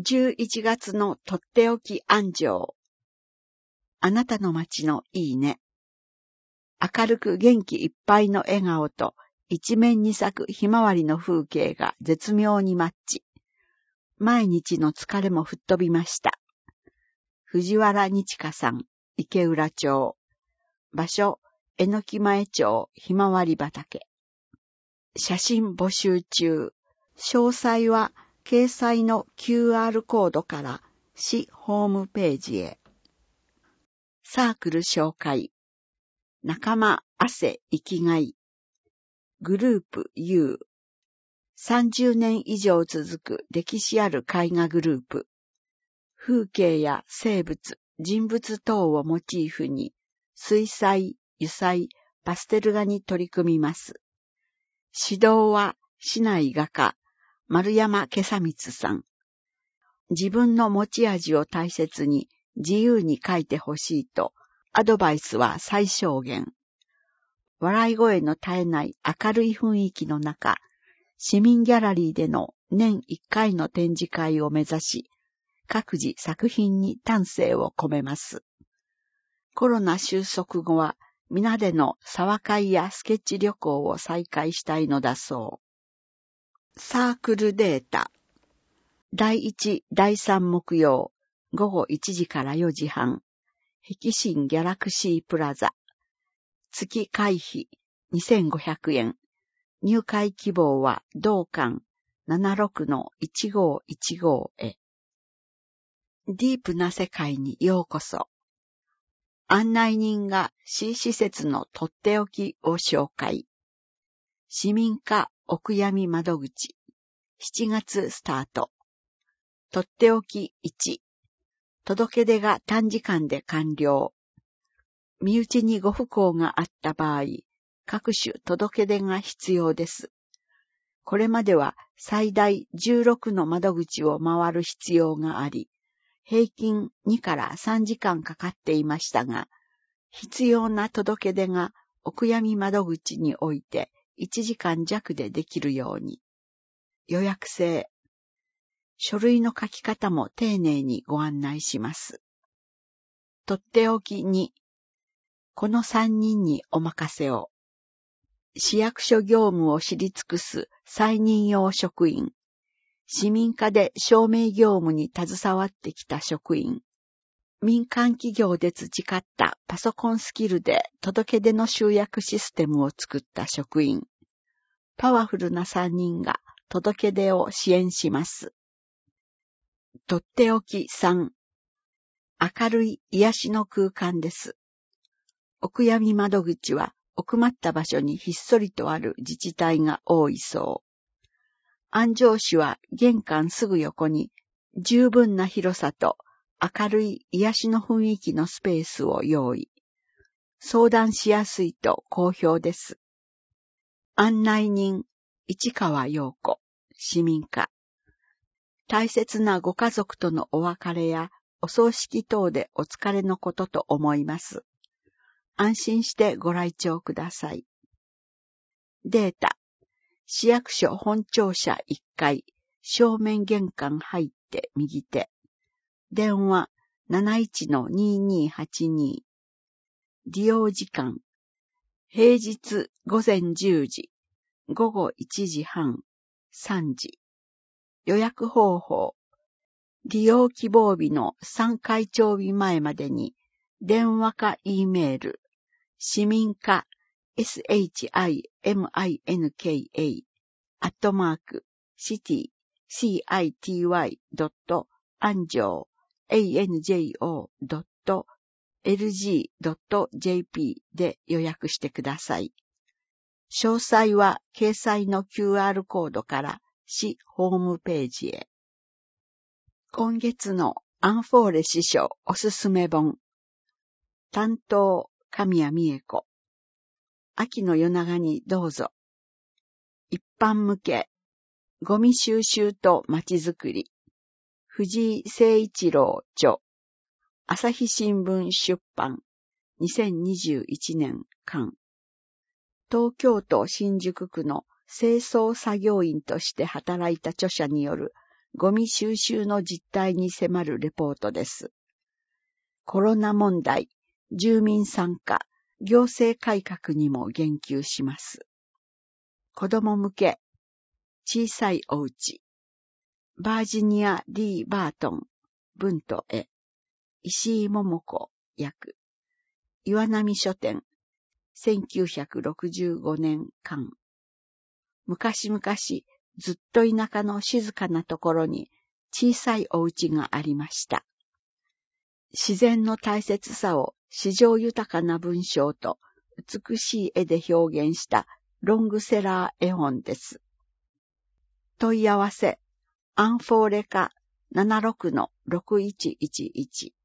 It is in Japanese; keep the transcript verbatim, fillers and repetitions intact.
じゅういちがつのとっておき安城。あなたの街のいいね。明るく元気いっぱいの笑顔と一面に咲くひまわりの風景が絶妙にマッチ。毎日の疲れも吹っ飛びました。藤原日香さん、池浦町。場所、えのき前町ひまわり畑。写真募集中。詳細は掲載の キューアール コードから市ホームページへ。サークル紹介。仲間、汗、生きがい。グループ U。さんじゅうねん以上続く歴史ある絵画グループ。風景や生物、人物等をモチーフに、水彩、油彩、パステル画に取り組みます。指導は市内画家、丸山けさみつさん。自分の持ち味を大切に自由に描いてほしいと、アドバイスは最小限。笑い声の絶えない明るい雰囲気の中、市民ギャラリーでの年いっかいの展示会を目指し、各自作品に丹精を込めます。コロナ収束後は、皆での沢会やスケッチ旅行を再開したいのだそう。サークルデータ。だいいち、だいさん木曜、午後いちじからよじはん、碧新ギャラクシープラザ。月会費にせんごひゃくえん。入会希望は同館 ななろくのいちごいちご へ。ディープな世界にようこそ。案内人が市施設のとっておきを紹介。市民課お悔やみ窓口。しちがつスタート。とっておきいち。届け出が短時間で完了。身内にご不幸があった場合、各種届け出が必要です。これまでは最大じゅうろくの窓口を回る必要があり、平均にからさんじかんかかっていましたが、必要な届け出がお悔やみ窓口においていちじかん弱でできるように。予約制。書類の書き方も丁寧にご案内します。とっておきに、このさんにんにお任せを。市役所業務を知り尽くす再任用職員。市民課で証明業務に携わってきた職員。民間企業で培ったパソコンスキルで届け出の集約システムを作った職員。パワフルなさんにんが届け出を支援します。とっておきさん。明るい癒しの空間です。お悔やみ窓口は奥まった場所にひっそりとある自治体が多いそう。安城市は玄関すぐ横に十分な広さと明るい癒しの雰囲気のスペースを用意。相談しやすいと好評です。案内人、市川陽子、市民課。大切なご家族とのお別れやお葬式等でお疲れのことと思います。安心してご来庁ください。データ。市役所本庁舎いっかい、正面玄関入って右手。電話 なないちのにーにーはちに。利用時間。平日午前じゅうじ、午後いちじはん、さんじ。予約方法。利用希望日のさんかいちょう日前までに、電話か E メール、市民課 シチミンカ アットマーク シティ シティ ドット アンジョー エーエヌジェイオー ドット エルジー ドット ジェーピー で予約してください。詳細は掲載の キューアール コードから市ホームページへ。今月のアンフォーレ司書おすすめ本。担当、神谷美恵子。秋の夜長にどうぞ。一般向け。ゴミ収集とまちづくり。藤井誠一郎著。朝日新聞出版。にせんにじゅういちねん刊。東京都新宿区の清掃作業員として働いた著者によるゴミ収集の実態に迫るレポートです。コロナ問題、住民参加、行政改革にも言及します。子供向け、小さいおうち、バージニア・ディ・バートン、文と絵、石井桃子、訳、岩波書店、せんきゅうひゃくろくじゅうごねん刊。昔々、ずっと田舎の静かなところに小さいお家がありました。自然の大切さを詩情豊かな文章と美しい絵で表現したロングセラー絵本です。問い合わせ、アンフォーレカ ななじゅうろくのろくいちいちいち